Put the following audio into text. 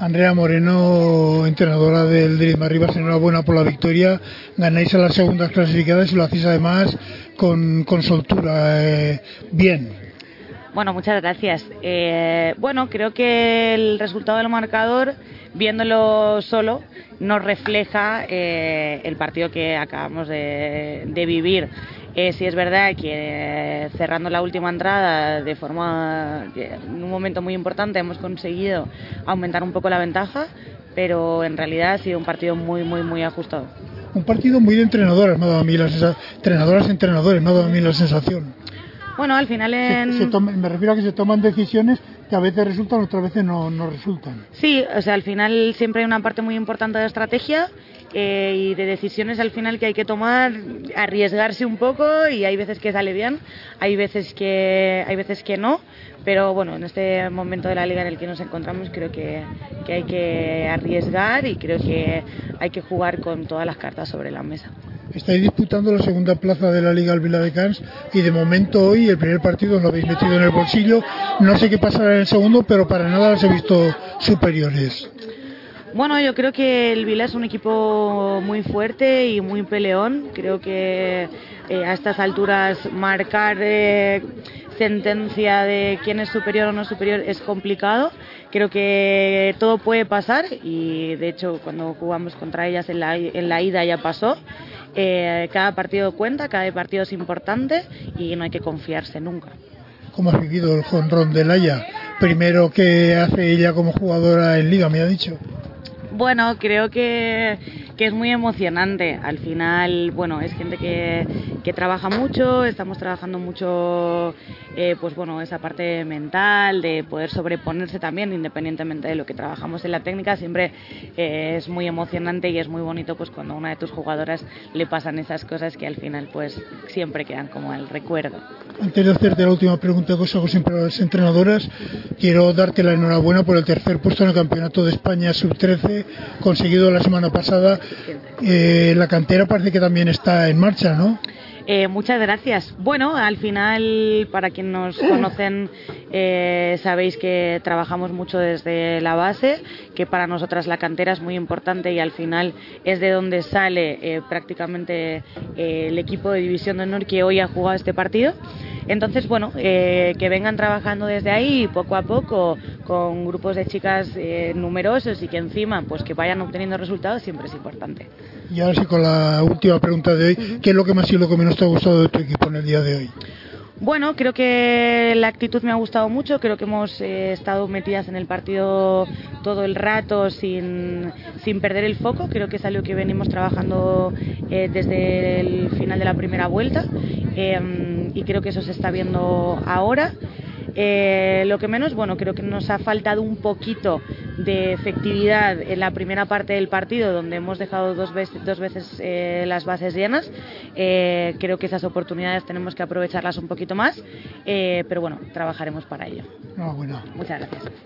Andrea Moreno, entrenadora del Rivas, enhorabuena por la victoria. Ganáis a las segundas clasificadas y lo hacéis además con soltura. Bien. Bueno, muchas gracias. Creo que el resultado del marcador, viéndolo solo, nos refleja el partido que acabamos de vivir. Sí es verdad que cerrando la última entrada en un momento muy importante hemos conseguido aumentar un poco la ventaja, pero en realidad ha sido un partido muy ajustado. Un partido muy de entrenadoras, me ha dado a mí entrenadores, me ha dado a mí la sensación. Bueno, al final me refiero a que se toman decisiones que a veces resultan, otras veces no resultan. Sí, o sea, al final siempre hay una parte muy importante de estrategia y de decisiones al final que hay que tomar, arriesgarse un poco, y hay veces que sale bien, hay veces que no, pero bueno, en este momento de la liga en el que nos encontramos creo que hay que arriesgar y creo que hay que jugar con todas las cartas sobre la mesa. Estáis disputando la segunda plaza de la Liga Viladecans y de momento hoy el primer partido lo habéis metido en el bolsillo. No sé qué pasará en el segundo, pero para nada los he visto superiores. Bueno, yo creo que el Vila es un equipo muy fuerte y muy peleón. Creo que a estas alturas marcar sentencia de quién es superior o no superior es complicado. Creo que todo puede pasar y de hecho cuando jugamos contra ellas en la ida ya pasó. Cada partido cuenta, cada partido es importante y no hay que confiarse nunca. ¿Cómo has vivido el jonrón de Laia? Primero que hace ella como jugadora en Liga, me ha dicho. Bueno, creo que es muy emocionante. Al final, bueno, es gente que trabaja mucho, estamos trabajando mucho, esa parte mental, de poder sobreponerse también, independientemente de lo que trabajamos en la técnica. Siempre es muy emocionante y es muy bonito pues cuando a una de tus jugadoras le pasan esas cosas que al final pues siempre quedan como el recuerdo. Antes de hacerte la última pregunta que os hago siempre a las entrenadoras, quiero darte la enhorabuena por el tercer puesto en el Campeonato de España Sub-13 conseguido la semana pasada. La cantera parece que también está en marcha, ¿no? Muchas gracias. Bueno, al final, para quien nos conocen, sabéis que trabajamos mucho desde la base, que para nosotras la cantera es muy importante y al final es de donde sale prácticamente el equipo de División de Honor que hoy ha jugado este partido. Entonces, que vengan trabajando desde ahí poco a poco con grupos de chicas numerosos y que encima pues que vayan obteniendo resultados siempre es importante. Y ahora sí, con la última pregunta de hoy, ¿qué es lo que más y lo que menos te ha gustado de tu equipo en el día de hoy? Bueno, creo que la actitud me ha gustado mucho, creo que hemos estado metidas en el partido todo el rato sin perder el foco, creo que es algo que venimos trabajando desde el final de la primera vuelta y creo que eso se está viendo ahora. Lo que menos, creo que nos ha faltado un poquito de efectividad en la primera parte del partido, donde hemos dejado dos veces las bases llenas. Creo que esas oportunidades tenemos que aprovecharlas un poquito más, pero trabajaremos para ello. Bueno. Muchas gracias.